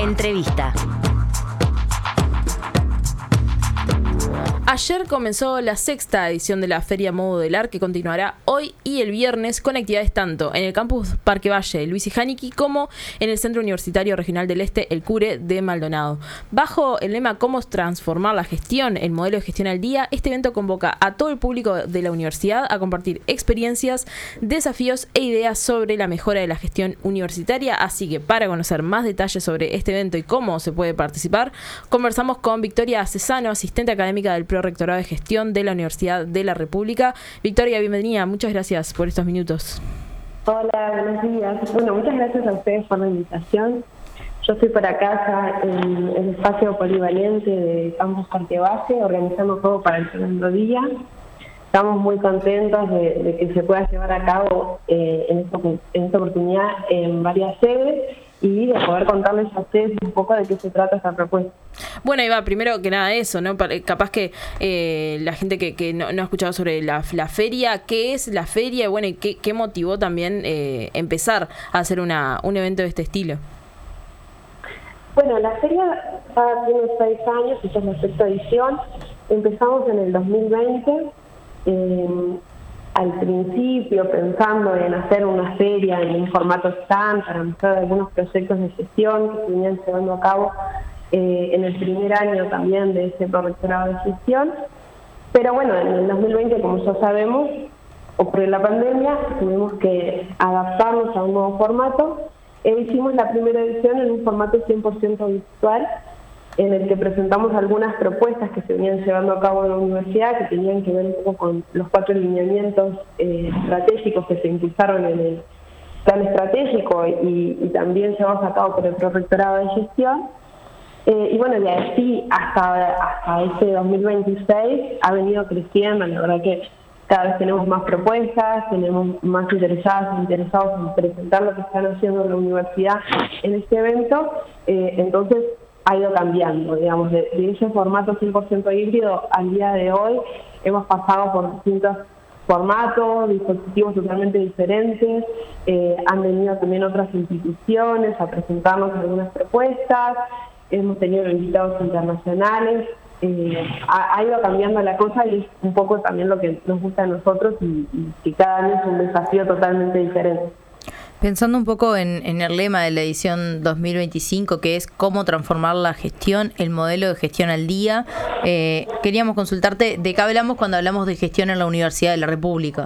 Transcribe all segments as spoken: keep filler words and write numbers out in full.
Entrevista. Ayer comenzó la sexta edición de la Feria Modular, que continuará hoy y el viernes con actividades tanto en el campus Parque Valle, Luis y Jániqui, como en el Centro Universitario Regional del Este, el CURE de Maldonado. Bajo el lema "Cómo transformar la gestión, el modelo de gestión al día", este evento convoca a todo el público de la universidad a compartir experiencias, desafíos e ideas sobre la mejora de la gestión universitaria. Así que para conocer más detalles sobre este evento y cómo se puede participar, conversamos con Victoria Cesano, asistente académica del Rectorado de Gestión de la Universidad de la República. Victoria, bienvenida. Muchas gracias por estos minutos. Hola, buenos días. Bueno, muchas gracias a ustedes por la invitación. Yo estoy por acá en el espacio polivalente de Campus Parque Valle, organizando todo para el segundo día. Estamos muy contentos de, de que se pueda llevar a cabo eh, en, esta, en esta oportunidad en varias sedes y de poder contarles a ustedes un poco de qué se trata esta propuesta. Bueno, Iván, primero que nada eso, ¿no? Capaz que eh, la gente que, que no, no ha escuchado sobre la, la feria, ¿qué es la feria? Bueno, y qué, qué motivó también eh, empezar a hacer una, un evento de este estilo. Bueno, la feria ya tiene seis años, esta es la sexta edición. Empezamos en el dos mil veinte. Eh, al principio pensando en hacer una feria en un formato stand para mostrar algunos proyectos de gestión que se venían llevando a cabo eh, en el primer año también de ese prorectorado de gestión. Pero bueno, en el dos mil veinte, como ya sabemos, ocurrió la pandemia, tuvimos que adaptarnos a un nuevo formato e hicimos la primera edición en un formato cien por ciento virtual, en el que presentamos algunas propuestas que se venían llevando a cabo en la universidad, que tenían que ver un poco con los cuatro lineamientos eh, estratégicos que se impulsaron en el plan estratégico y, y también llevados a cabo por el Prorectorado de Gestión. Eh, y bueno, de así hasta, hasta este dos mil veintiséis ha venido creciendo. La verdad que cada vez tenemos más propuestas, tenemos más interesadas e interesados en presentar lo que están haciendo en la universidad en este evento. Eh, entonces, ha ido cambiando, digamos, de, de ese formato cien por ciento híbrido al día de hoy hemos pasado por distintos formatos, dispositivos totalmente diferentes, eh, han venido también otras instituciones a presentarnos algunas propuestas, hemos tenido invitados internacionales, eh, ha, ha ido cambiando la cosa y es un poco también lo que nos gusta a nosotros y, y que cada año es un desafío totalmente diferente. Pensando un poco en, en el lema de la edición dos mil veinticinco, que es cómo transformar la gestión, el modelo de gestión al día, eh, queríamos consultarte de qué hablamos cuando hablamos de gestión en la Universidad de la República.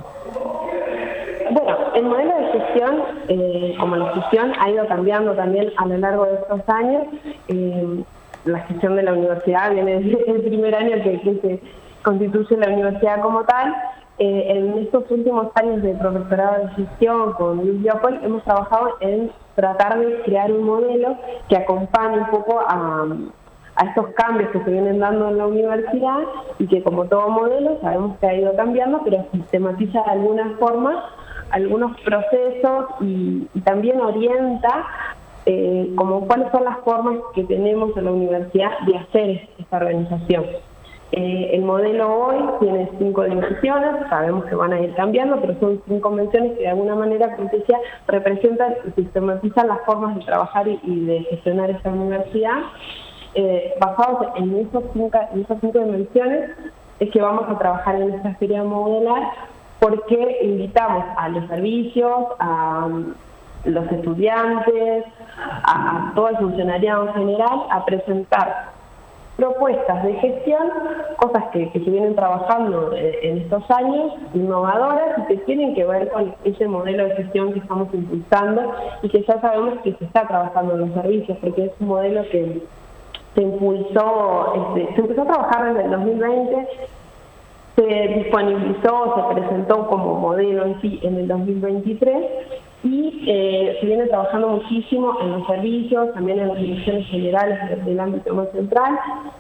Bueno, el modelo de gestión, eh, como la gestión, ha ido cambiando también a lo largo de estos años. Eh, la gestión de la universidad viene desde el primer año que, que se constituye la universidad como tal. Eh, en estos últimos años de profesorado de gestión con Luis Leopold hemos trabajado en tratar de crear un modelo que acompañe un poco a, a estos cambios que se vienen dando en la universidad y que, como todo modelo, sabemos que ha ido cambiando, pero sistematiza de alguna forma algunos procesos y, y también orienta eh, como cuáles son las formas que tenemos en la universidad de hacer esta organización. Eh, el modelo hoy tiene cinco dimensiones, sabemos que van a ir cambiando, pero son cinco convenciones que de alguna manera, como decía, representan y sistematizan las formas de trabajar y, y de gestionar esta universidad. Eh, basados en, esos cinco, en esas cinco dimensiones es que vamos a trabajar en esta feria modular, porque invitamos a los servicios, a los estudiantes, a, a todo el funcionariado en general a presentar propuestas de gestión, cosas que, que se vienen trabajando en estos años, innovadoras y que tienen que ver con ese modelo de gestión que estamos impulsando y que ya sabemos que se está trabajando en los servicios, porque es un modelo que se impulsó, este, se empezó a trabajar desde el dos mil veinte, se disponibilizó, se presentó como modelo en sí en el dos mil veintitrés y eh, se viene trabajando muchísimo en los servicios, también en las direcciones generales del ámbito más central,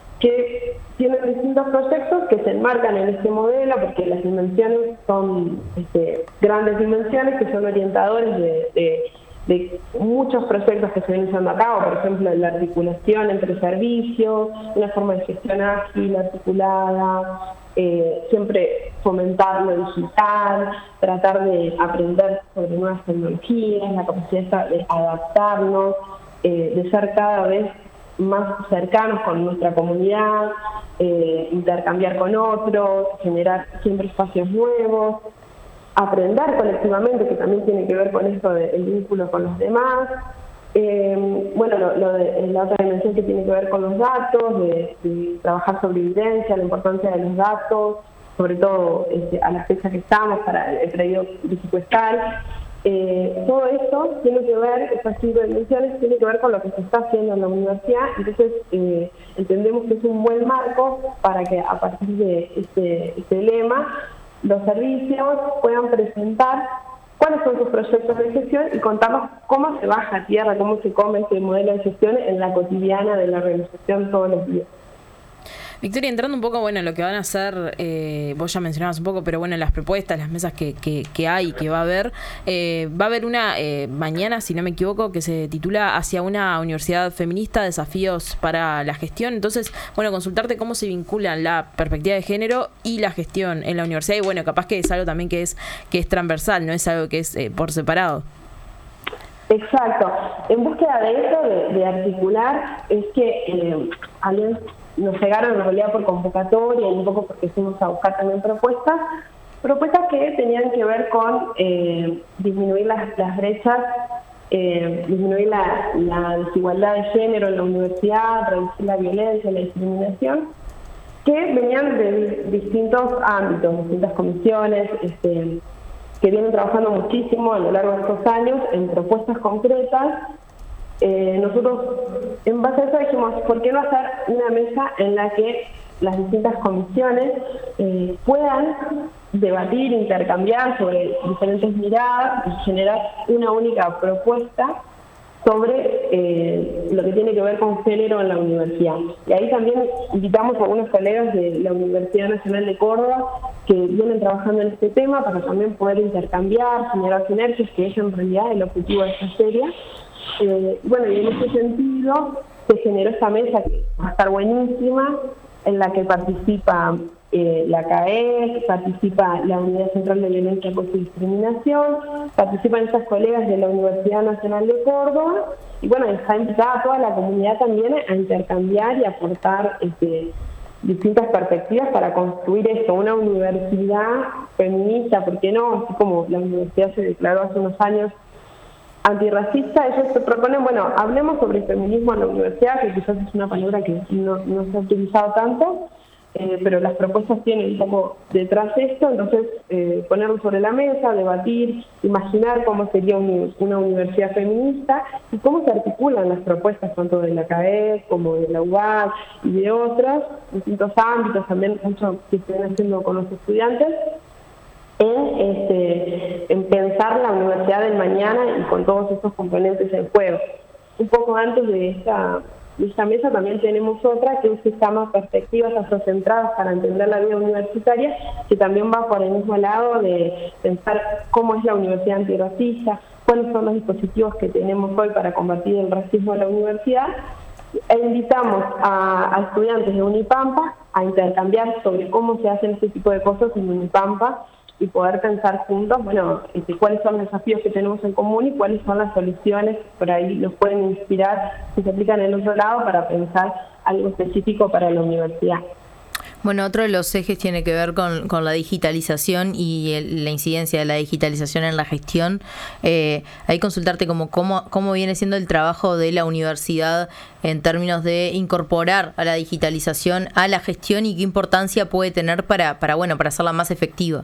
que tienen distintos proyectos que se enmarcan en este modelo, porque las dimensiones son este, grandes dimensiones que son orientadores de, de, de muchos proyectos que se vienen llevando a cabo, por ejemplo, la articulación entre servicios, una forma de gestión ágil, articulada, eh, siempre fomentar lo digital, tratar de aprender sobre nuevas tecnologías, la capacidad de adaptarnos, eh, de ser cada vez más cercanos con nuestra comunidad, eh, intercambiar con otros, generar siempre espacios nuevos, aprender colectivamente, que también tiene que ver con esto del vínculo con los demás. Eh, bueno, lo, lo de, la otra dimensión que tiene que ver con los datos, de, de trabajar sobre evidencia, la importancia de los datos, sobre todo este, a la fecha que estamos para el periodo presupuestal. Eh, todo esto tiene que ver, estas cinco dimensiones, tiene que ver con lo que se está haciendo en la universidad, entonces eh, entendemos que es un buen marco para que a partir de este, este lema los servicios puedan presentar cuáles son sus proyectos de gestión y contarnos cómo se baja a tierra, cómo se come este modelo de gestión en la cotidiana de la organización todos los días. Victoria, entrando un poco, bueno, lo que van a hacer, eh, vos ya mencionabas un poco, pero bueno, las propuestas, las mesas que, que, que hay, que va a haber, eh, va a haber una eh, mañana, si no me equivoco, que se titula Hacia una universidad feminista, desafíos para la gestión. Entonces, bueno, consultarte cómo se vinculan la perspectiva de género y la gestión en la universidad, y bueno, capaz que es algo también que es, que es transversal, no es algo que es eh, por separado. Exacto. En búsqueda de eso, de, de articular, es que eh, alguien nos llegaron en realidad por convocatoria y un poco porque fuimos a buscar también propuestas, propuestas que tenían que ver con eh, disminuir las, las brechas, eh, disminuir la, la desigualdad de género en la universidad, reducir la violencia, la discriminación, que venían de distintos ámbitos, distintas comisiones, este, que vienen trabajando muchísimo a lo largo de estos años en propuestas concretas. Eh, nosotros, en base a eso, dijimos, ¿por qué no hacer una mesa en la que las distintas comisiones eh, puedan debatir, intercambiar sobre diferentes miradas y generar una única propuesta sobre eh, lo que tiene que ver con género en la universidad? Y ahí también invitamos a algunos colegas de la Universidad Nacional de Córdoba que vienen trabajando en este tema para también poder intercambiar, generar sinergias, que es en realidad el objetivo de esta feria. Eh, bueno, y en ese sentido se generó esta mesa que va a estar buenísima, en la que participa eh, la C A E, participa la Unidad Central de Violencia contra Discriminación, participan estas colegas de la Universidad Nacional de Córdoba, y bueno, está invitada a toda la comunidad también a intercambiar y aportar este, distintas perspectivas para construir esto, una universidad feminista, ¿por qué no? Así como la universidad se declaró hace unos años antirracista, ellos se proponen, bueno, hablemos sobre el feminismo en la universidad, que quizás es una palabra que no, no se ha utilizado tanto, eh, pero las propuestas tienen un poco detrás esto, entonces eh, ponerlo sobre la mesa, debatir, imaginar cómo sería un, una universidad feminista y cómo se articulan las propuestas tanto de la C A E como de la U A C y de otras, distintos ámbitos, también mucho que estén haciendo con los estudiantes, en, este, en pensar la universidad del mañana y con todos estos componentes en juego. Un poco antes de esta, de esta mesa también tenemos otra que se llama Perspectivas Afrocentradas para entender la vida universitaria, que también va por el mismo lado de pensar cómo es la universidad antirracista, cuáles son los dispositivos que tenemos hoy para combatir el racismo en la universidad, e invitamos a, a estudiantes de Unipampa a intercambiar sobre cómo se hacen este tipo de cosas en Unipampa y poder pensar juntos, bueno, este, cuáles son los desafíos que tenemos en común y cuáles son las soluciones, por ahí nos pueden inspirar si se aplican en otro lado para pensar algo específico para la universidad. Bueno, otro de los ejes tiene que ver con, con la digitalización y el, la incidencia de la digitalización en la gestión. Eh, hay que consultarte como cómo, cómo viene siendo el trabajo de la universidad en términos de incorporar a la digitalización a la gestión y qué importancia puede tener para, para, bueno, para hacerla más efectiva.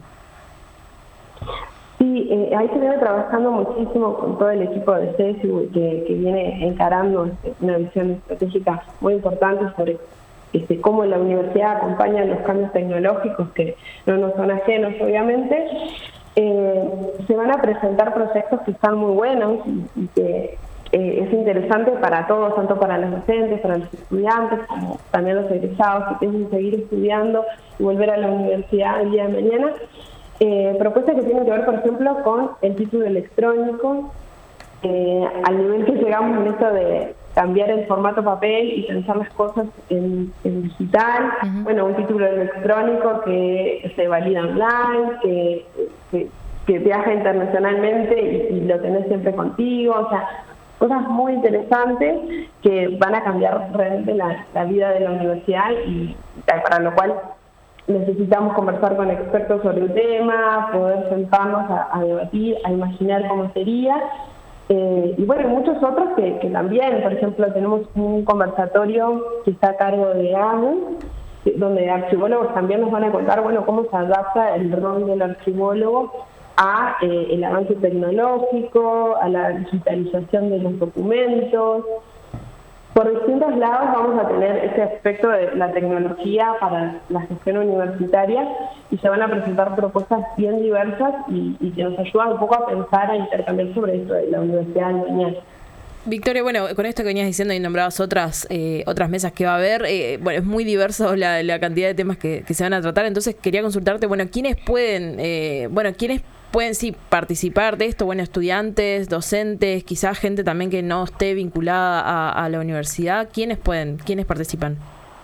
Sí, eh, ahí se viene trabajando muchísimo con todo el equipo de C E S I que, que viene encarando una visión estratégica muy importante sobre este, cómo la universidad acompaña los cambios tecnológicos que no nos son ajenos, obviamente. Eh, se van a presentar proyectos que están muy buenos y, y que eh, es interesante para todos, tanto para los docentes, para los estudiantes, como también los egresados que piensan seguir estudiando y volver a la universidad el día de mañana. Eh, propuestas que tienen que ver, por ejemplo, con el título electrónico, eh, al nivel que llegamos en esto de cambiar el formato papel y pensar las cosas en, en digital. Uh-huh. Bueno, un título electrónico que se valida online, que, que, que viaja internacionalmente y, y lo tenés siempre contigo. O sea, cosas muy interesantes que van a cambiar realmente la, la vida de la universidad y para lo cual necesitamos conversar con expertos sobre el tema, poder sentarnos a, a debatir, a imaginar cómo sería. Eh, y bueno, muchos otros que, que también, por ejemplo, tenemos un conversatorio que está a cargo de A M U, donde archivólogos también nos van a contar, bueno, cómo se adapta el rol del archivólogo a eh, el avance tecnológico, a la digitalización de los documentos. Por distintos lados vamos a tener ese aspecto de la tecnología para la gestión universitaria y se van a presentar propuestas bien diversas y, y que nos ayudan un poco a pensar, a intercambiar sobre esto de la universidad del mañana. Victoria, bueno, con esto que venías diciendo y nombrabas otras eh, otras mesas que va a haber, eh, bueno, es muy diverso la, la cantidad de temas que, que se van a tratar, entonces quería consultarte, bueno, ¿quiénes pueden, eh, bueno, quiénes pueden sí participar de esto? Bueno, estudiantes, docentes, quizás gente también que no esté vinculada a, a la universidad, ¿quiénes pueden, quiénes participan?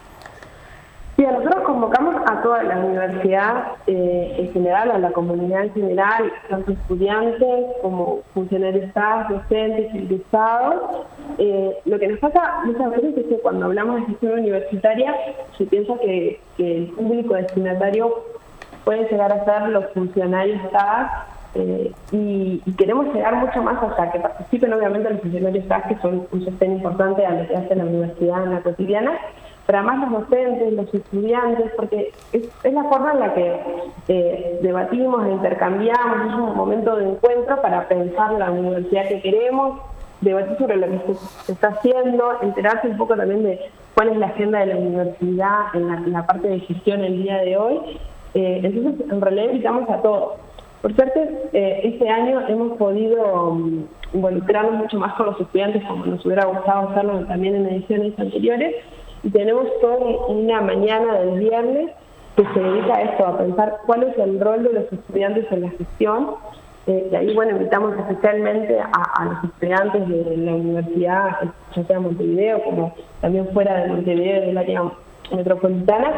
Sí, nosotros convocamos a toda la universidad eh, en general, a la comunidad en general, tanto estudiantes como funcionarios, docentes, egresados. Eh, lo que nos pasa muchas veces es que cuando hablamos de gestión universitaria se piensa que, que el público destinatario puede llegar a ser los funcionarios S A C eh, y, y queremos llegar mucho más hasta que participen obviamente los funcionarios S A C, que son un sostén importante a lo que hace la universidad en la cotidiana, pero además los docentes, los estudiantes, porque es, es la forma en la que eh, debatimos e intercambiamos, es un momento de encuentro para pensar la universidad que queremos, debatir sobre lo que se, se está haciendo, enterarse un poco también de cuál es la agenda de la universidad en la, en la parte de gestión el día de hoy. Eh, entonces, en realidad invitamos a todos. Por suerte, eh, este año hemos podido um, involucrarnos mucho más con los estudiantes, como nos hubiera gustado hacerlo también en ediciones anteriores, y tenemos toda una mañana del viernes que se dedica a esto, a pensar cuál es el rol de los estudiantes en la gestión. Eh, y ahí, bueno, invitamos especialmente a, a los estudiantes de la universidad, ya sea Montevideo, como también fuera de Montevideo, del área metropolitana,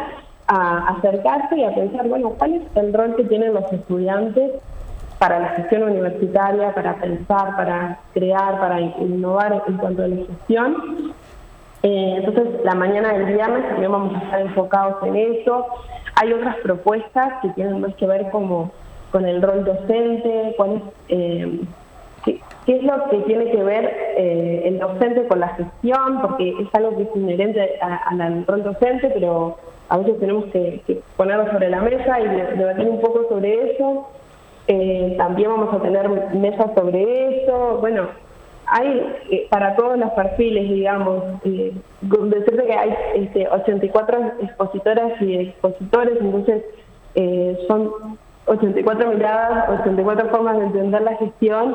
a acercarse y a pensar, bueno, cuál es el rol que tienen los estudiantes para la gestión universitaria, para pensar, para crear, para innovar en cuanto a la gestión. Eh, entonces, la mañana del viernes también vamos a estar enfocados en eso. Hay otras propuestas que tienen más que ver como con el rol docente, cuál es, eh, qué, qué es lo que tiene que ver eh, el docente con la gestión, porque es algo que es inherente al rol docente, pero a veces tenemos que, que ponerlo sobre la mesa y debatir un poco sobre eso. Eh, también vamos a tener mesas sobre eso. Bueno, hay eh, para todos los perfiles, digamos, eh, decirte que hay este, ochenta y cuatro expositoras y expositores, entonces eh, son ochenta y cuatro miradas, ochenta y cuatro formas de entender la gestión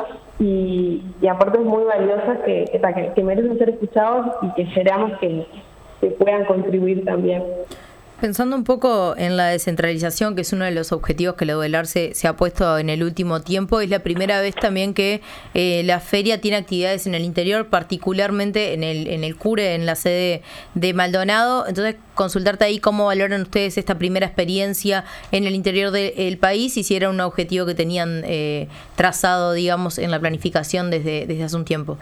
y, y aportes muy valiosos que, que, que merecen ser escuchados y que esperamos que, que puedan contribuir también. Pensando un poco en la descentralización, que es uno de los objetivos que la U D E L A R se, se ha puesto en el último tiempo, es la primera vez también que eh, la feria tiene actividades en el interior, particularmente en el en el CURE, en la sede de Maldonado. Entonces, consultarte ahí cómo valoran ustedes esta primera experiencia en el interior del país y si era un objetivo que tenían eh, trazado, digamos, en la planificación desde, desde hace un tiempo.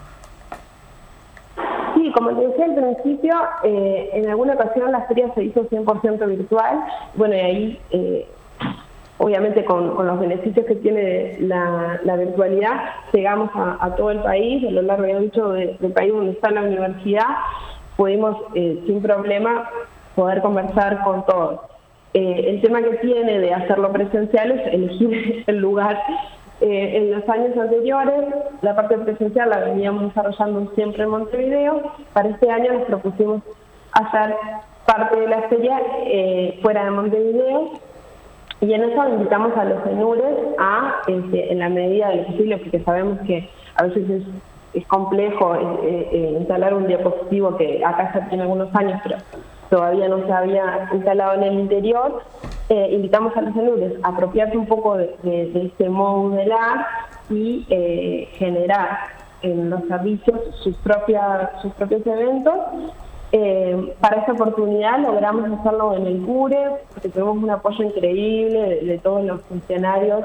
Como te decía al principio, eh, en alguna ocasión la feria se hizo cien por ciento virtual. Bueno, y ahí, eh, obviamente, con, con los beneficios que tiene la, la virtualidad, llegamos a, a todo el país, a lo largo y ancho de, del país donde está la universidad, pudimos, eh, sin problema, poder conversar con todos. Eh, el tema que tiene de hacerlo presencial es elegir el lugar. Eh, en los años anteriores, la parte presencial la veníamos desarrollando siempre en Montevideo. Para este año nos propusimos hacer parte de la feria eh, fuera de Montevideo y en eso invitamos a los ENURES a, este, en la medida de lo posible, porque sabemos que a veces es, es complejo eh, eh, instalar un diapositivo que acá ya tiene algunos años, pero todavía no se había instalado en el interior. Eh, invitamos a los ENURES a apropiarse un poco de, de, de este modular y eh, generar en los servicios sus, propias, sus propios eventos. Eh, para esta oportunidad logramos hacerlo en el CURE, porque tuvimos un apoyo increíble de, de todos los funcionarios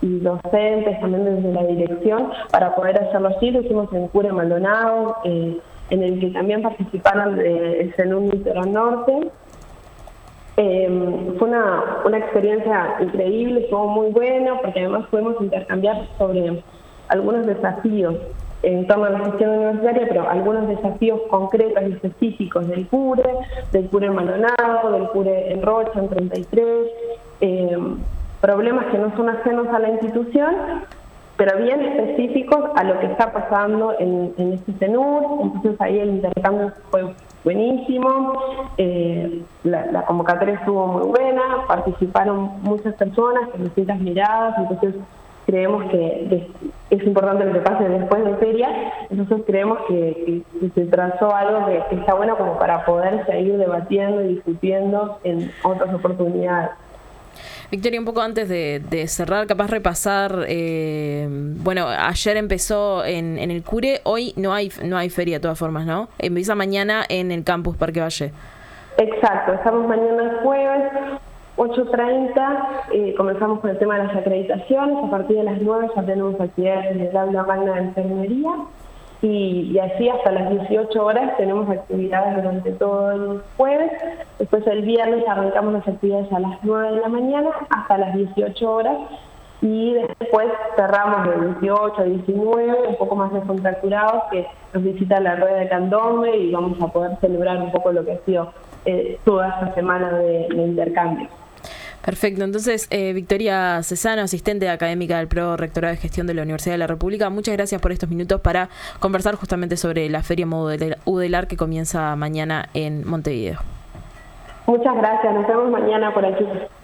y docentes, también desde la dirección, para poder hacerlo así. Lo hicimos en Cure Maldonado, eh, en el que también participaron del CENUR Litoral Norte. Eh, fue una, una experiencia increíble, estuvo muy bueno, porque además pudimos intercambiar sobre algunos desafíos en torno a la gestión universitaria, pero algunos desafíos concretos y específicos del CURE, del CURE en Maldonado, del CURE en Rocha, en treinta y tres, eh, problemas que no son ajenos a la institución, pero bien específicos a lo que está pasando en, en este CENUR. Entonces ahí el intercambio fue buenísimo, eh, la, la convocatoria estuvo muy buena, participaron muchas personas con distintas miradas, entonces creemos que es importante lo que pase después de feria, entonces creemos que, que, que se trazó algo que, que está bueno como para poder seguir debatiendo y discutiendo en otras oportunidades. Victoria, un poco antes de, de cerrar, capaz repasar, eh, bueno, ayer empezó en, en el CURE, hoy no hay no hay feria de todas formas, ¿no? Empieza mañana en el campus Parque Valle. Exacto, estamos mañana el jueves, ocho treinta, eh, comenzamos con el tema de las acreditaciones. A partir de las nueve ya tenemos actividades en el aula magna de enfermería y, y así hasta las dieciocho horas tenemos actividades durante todo el jueves. Después el viernes arrancamos las actividades a las nueve de la mañana hasta las dieciocho horas y después cerramos de dieciocho a diecinueve, un poco más descontracturados, que nos visita la rueda de candombe y vamos a poder celebrar un poco lo que ha sido eh, toda esta semana de, de intercambio. Perfecto, entonces eh, Victoria Cesano, asistente académica del Pro Rectorado de Gestión de la Universidad de la República, muchas gracias por estos minutos para conversar justamente sobre la Feria Modular que comienza mañana en Montevideo. Muchas gracias, nos vemos mañana por aquí.